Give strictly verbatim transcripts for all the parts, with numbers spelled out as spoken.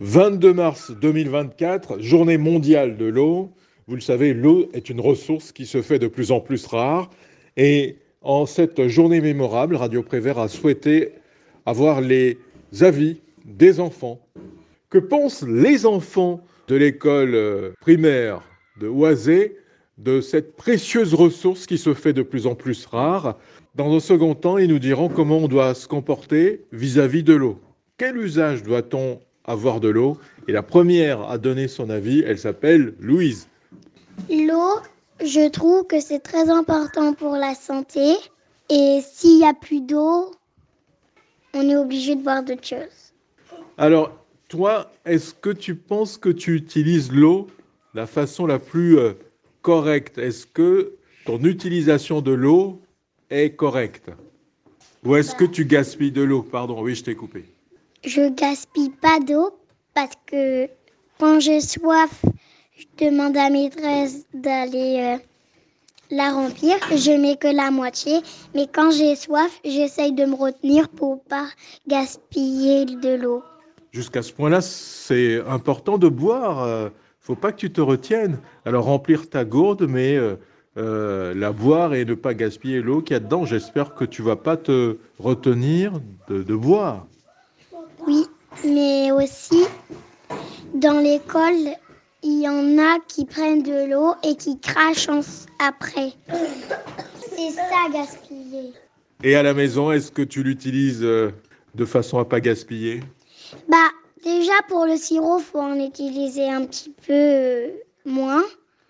vingt-deux mars deux mille vingt-quatre, journée mondiale de l'eau. Vous le savez, l'eau est une ressource qui se fait de plus en plus rare. Et en cette journée mémorable, Radio Prévert a souhaité avoir les avis des enfants. Que pensent les enfants de l'école euh, primaire de Oisé de cette précieuse ressource qui se fait de plus en plus rare? Dans un second temps, ils nous diront comment on doit se comporter vis-à-vis de l'eau. Quel usage doit-on avoir de l'eau? Et la première à donner son avis, elle s'appelle Louise. L'eau, je trouve que c'est très important pour la santé. Et s'il n'y a plus d'eau, on est obligé de boire d'autres choses. Alors, toi, est-ce que tu penses que tu utilises l'eau de la façon la plus euh, correcte? Est-ce que ton utilisation de l'eau est correcte? Ou est-ce que tu gaspilles de l'eau? Pardon, oui, je t'ai coupé. Je gaspille pas d'eau parce que quand j'ai soif, je demande à ma maîtresse d'aller euh, la remplir. Je mets que la moitié, mais quand j'ai soif, j'essaye de me retenir pour pas gaspiller de l'eau. Jusqu'à ce point-là, c'est important de boire. euh, Faut pas que tu te retiennes. Alors remplir ta gourde, mais euh, euh, la boire et ne pas gaspiller l'eau qu'il y a dedans. J'espère que tu vas pas te retenir de, de boire. Oui, mais aussi dans l'école, il y en a qui prennent de l'eau et qui crachent en- après. C'est ça gaspiller. Et à la maison, est-ce que tu l'utilises euh, de façon à pas gaspiller? Bah, déjà pour le sirop, faut en utiliser un petit peu euh, moins.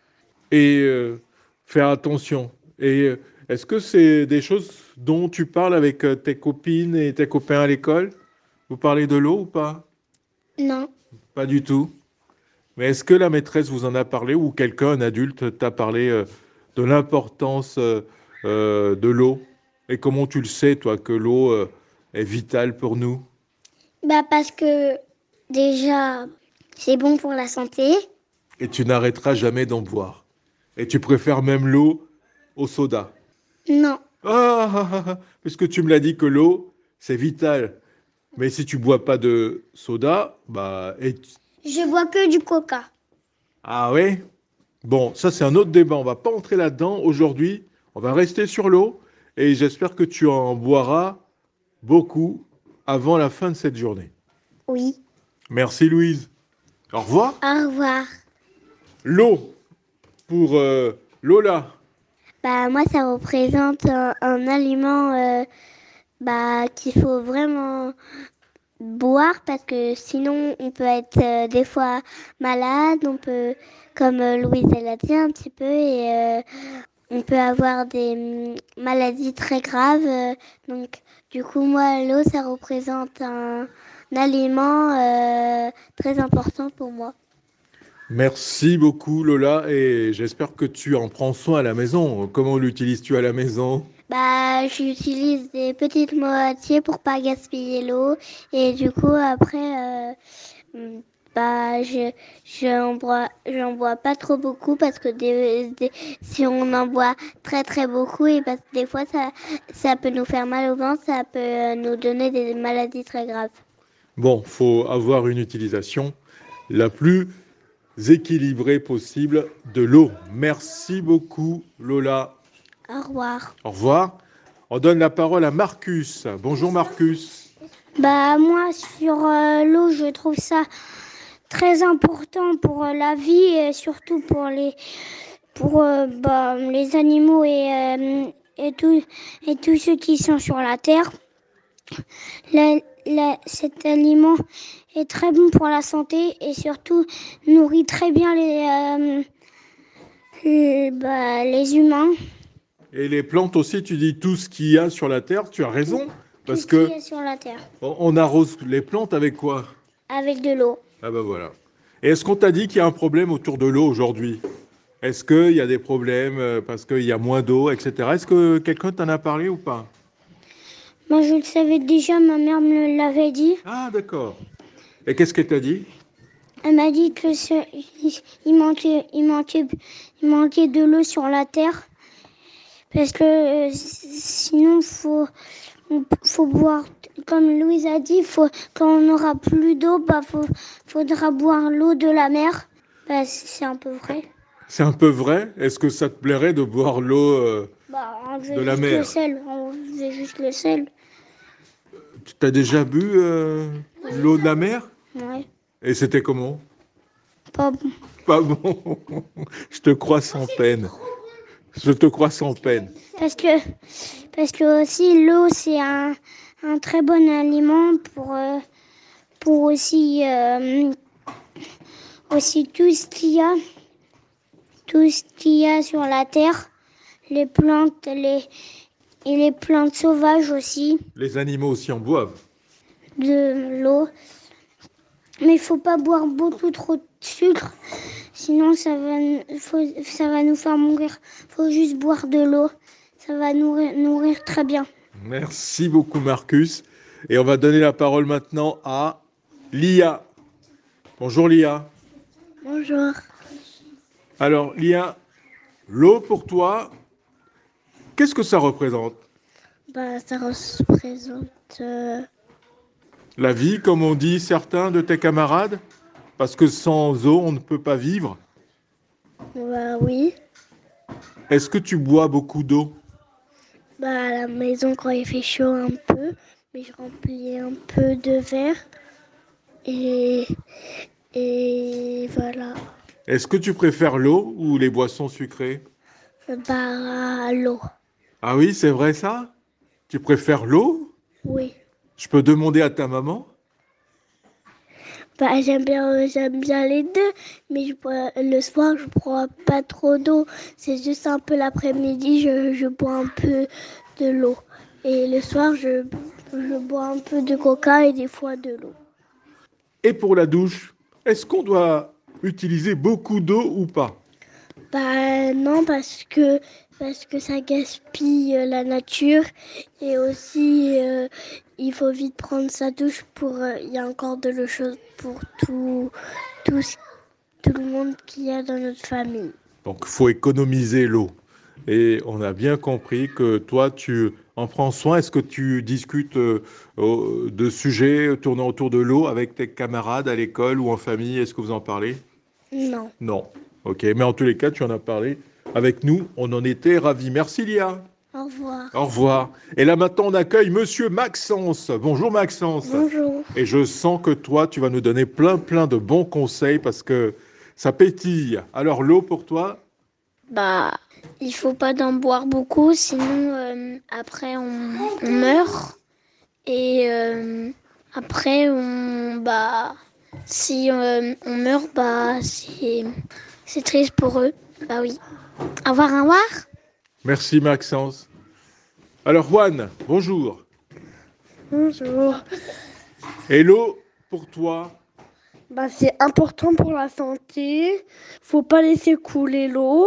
Et euh, faire attention. Et euh, est-ce que c'est des choses dont tu parles avec euh, tes copines et tes copains à l'école? Vous parlez de l'eau ou pas? Non. Pas du tout. Mais est-ce que la maîtresse vous en a parlé ou quelqu'un, un adulte, t'a parlé euh, de l'importance euh, euh, de l'eau? Et comment tu le sais, toi, que l'eau euh, est vitale pour nous? Bah parce que déjà, c'est bon pour la santé. Et tu n'arrêteras jamais d'en boire. Et tu préfères même l'eau au soda. Non. Ah, ah, ah, ah, puisque tu me l'as dit que l'eau, c'est vital. Mais si tu bois pas de soda, bah... Et... Je bois que du coca. Ah ouais? Bon, ça c'est un autre débat. On va pas entrer là-dedans. Aujourd'hui, on va rester sur l'eau. Et j'espère que tu en boiras beaucoup avant la fin de cette journée. Oui. Merci Louise. Au revoir. Au revoir. L'eau pour euh, Lola. Bah moi, ça représente un, un aliment euh, bah, qu'il faut vraiment boire parce que sinon on peut être euh, des fois malade, on peut, comme euh, Louise elle a dit un petit peu, et euh, on peut avoir des hum, maladies très graves. euh, donc du coup moi l'eau ça représente un, un aliment euh, très important pour moi. Merci beaucoup Lola et j'espère que tu en prends soin à la maison. Comment l'utilises-tu à la maison? Bah j'utilise des petites moitiés pour pas gaspiller l'eau et du coup après euh, Hmm, Bah, je, j'en bois, j'en bois pas trop beaucoup parce que des, des- si on en boit très très beaucoup, et parce que des fois ça, ça peut nous faire mal au ventre, ça peut euh, nous donner des maladies très graves. Bon, faut avoir une utilisation la plus équilibrée possible de l'eau. Merci beaucoup Lola. Au revoir. Au revoir. On donne la parole à Marcus. Bonjour Marcus. Bah moi sur euh, l'eau, je trouve ça très important pour euh, la vie et surtout pour les pour euh, bah, les animaux et euh, et tout et tous ceux qui sont sur la terre. La- la- cet aliment est très bon pour la santé et surtout nourrit très bien les, euh, les, bah, les humains. Et les plantes aussi, tu dis tout ce qu'il y a sur la terre, tu as Tout, raison, tout parce ce qui que est sur la terre on arrose les plantes avec quoi? avec de l'eau. Ah ben voilà. Et est-ce qu'on t'a dit qu'il y a un problème autour de l'eau aujourd'hui? Est-ce qu'il y a des problèmes euh, parce qu'il y a moins d'eau, et cetera. Est-ce que quelqu'un t'en a parlé ou pas? Moi je le savais déjà, ma mère me l'avait dit. Ah d'accord. Et qu'est-ce qu'elle t'a dit? Elle m'a dit que ce- il, manquait, il, manquait, il manquait de l'eau sur la terre parce que euh, sinon faut il faut boire, comme Louise a dit, faut, quand on n'aura plus d'eau, bah, faut, faudra boire l'eau de la mer. Bah, c'est un peu vrai. C'est un peu vrai? Est-ce que ça te plairait de boire l'eau euh, Bah, on de faisait la juste le mer? sel. On faisait juste le sel. Tu t'as déjà bu euh, l'eau de la mer? Ouais. Et c'était comment? Pas bon. Pas bon. Je te crois sans peine. Je te crois sans peine. Parce que, parce que aussi l'eau c'est un, un très bon aliment pour, euh, pour aussi, euh, aussi tout ce qu'il y a, tout ce qu'il y a sur la terre, les plantes, les, et les plantes sauvages aussi, Les animaux aussi en boivent. de l'eau. Mais il faut pas boire beaucoup trop de sucre, sinon ça va, faut, ça va nous faire mourir. Faut juste boire de l'eau, ça va nourrir, nourrir très bien. Merci beaucoup Marcus. Et on va donner la parole maintenant à Lia. Bonjour Lia. Bonjour. Alors Lia, l'eau pour toi, qu'est-ce que ça représente? Bah, ça représente. Euh, La vie, comme on dit certains de tes camarades? Parce que sans eau, on ne peut pas vivre. bah oui. Est-ce que tu bois beaucoup d'eau? Bah, à la maison, quand il fait chaud un peu, mais je remplis un peu de verre. Et, et voilà. Est-ce que tu préfères l'eau ou les boissons sucrées? Bah, l'eau. Ah oui, c'est vrai ça? Tu préfères l'eau? Oui. Je peux demander à ta maman? Bah, j'aime bien, euh, j'aime bien les deux, mais je bois, le soir, je bois pas trop d'eau. C'est juste un peu l'après-midi, je, je bois un peu de l'eau. Et le soir, je, je bois un peu de coca et des fois de l'eau. Et pour la douche, est-ce qu'on doit utiliser beaucoup d'eau ou pas? Bah non, parce que, parce que ça gaspille euh, la nature et aussi euh, il faut vite prendre sa douche pour euh, il y a encore de l'eau chaude pour tout, tout, ce- tout le monde qu'il y a dans notre famille. Donc, il faut économiser l'eau. Et on a bien compris que toi, tu en prends soin. Est-ce que tu discutes euh, euh, de sujets tournant autour de l'eau avec tes camarades à l'école ou en famille? Est-ce que vous en parlez? Non. Non. Ok, mais en tous les cas, tu en as parlé avec nous. On en était ravis. Merci, Lia. Au revoir. Au revoir. Et là, maintenant, on accueille Monsieur Maxence. Bonjour, Maxence. Bonjour. Et je sens que toi, tu vas nous donner plein, plein de bons conseils parce que ça pétille. Alors, l'eau pour toi? Bah, il faut pas d'en boire beaucoup, sinon euh, après on, on meurt. Et euh, après, on, bah, si euh, on meurt, bah, c'est, c'est triste pour eux. Bah oui. Au revoir, au revoir. Merci, Maxence. Alors, Juan, bonjour. Bonjour. Et l'eau pour toi? Bah, c'est important pour la santé. Faut pas laisser couler l'eau.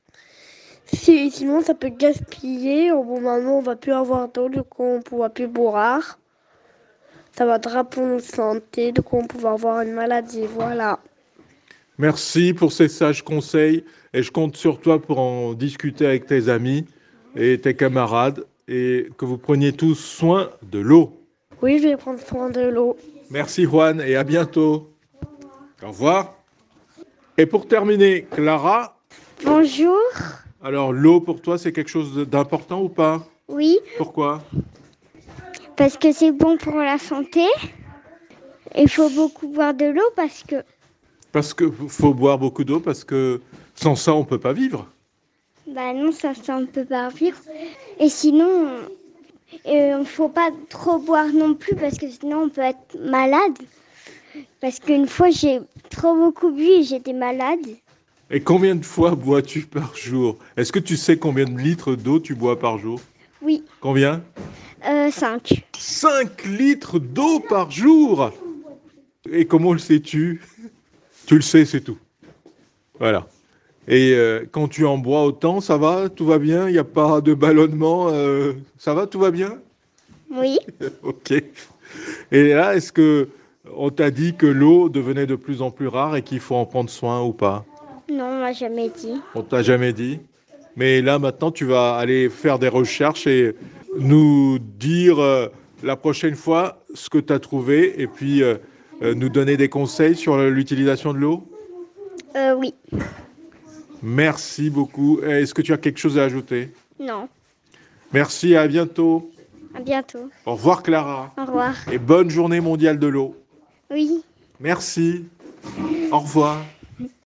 Si- sinon, ça peut gaspiller. Au bon moment, on va plus avoir d'eau, du coup, on pourra plus boire. Ça va être pour notre santé, du coup, on pourra avoir une maladie. Voilà. Merci pour ces sages conseils et je compte sur toi pour en discuter avec tes amis et tes camarades et que vous preniez tous soin de l'eau. Oui, je vais prendre soin de l'eau. Merci Juan et à bientôt. Au revoir. Et pour terminer, Clara, Bonjour. alors l'eau pour toi c'est quelque chose d'important ou pas? Oui, Pourquoi? parce que c'est bon pour la santé. Il faut beaucoup boire de l'eau parce que, Parce qu'il faut boire beaucoup d'eau parce que sans ça on peut pas vivre. bah non, ça, ça on ne peut pas vivre. Et sinon, il ne faut pas trop boire non plus parce que sinon on peut être malade. Parce qu'une fois, j'ai trop beaucoup bu et j'étais malade. Et combien de fois bois-tu par jour? Est-ce que tu sais combien de litres d'eau tu bois par jour? Oui, Combien? euh, cinq. cinq litres d'eau par jour! Et comment le sais-tu? Tu le sais, c'est tout. Voilà. Et euh, quand tu en bois autant, ça va? Tout va bien? Il n'y a pas de ballonnement? euh, ça va? Tout va bien? Oui. Ok. Et là, est-ce que on t'a dit que l'eau devenait de plus en plus rare et qu'il faut en prendre soin ou pas? Non, on m'a jamais dit. On t'a jamais dit. Mais là, maintenant, tu vas aller faire des recherches et nous dire euh, la prochaine fois ce que tu as trouvé et puis euh, euh, nous donner des conseils sur l'utilisation de l'eau? Euh, oui. Merci beaucoup. Est-ce que tu as quelque chose à ajouter? Non. Merci, à bientôt. À bientôt. Au revoir Clara. Au revoir. Et bonne journée mondiale de l'eau. Oui. Merci. Au revoir.